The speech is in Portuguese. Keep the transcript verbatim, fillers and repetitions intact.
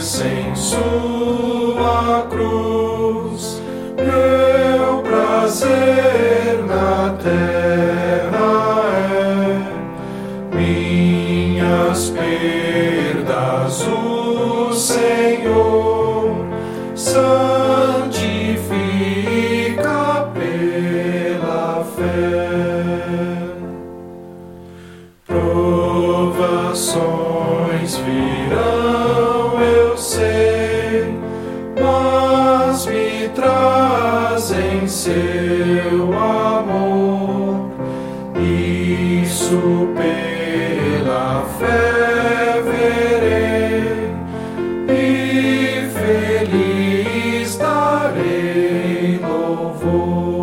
sem sua cruz, meu prazer na terra é, minhas perdas o Senhor santifica pela fé. Provações virão, eu sei, mas me trazem seu amor. Isso pela fé verei e feliz darei louvor.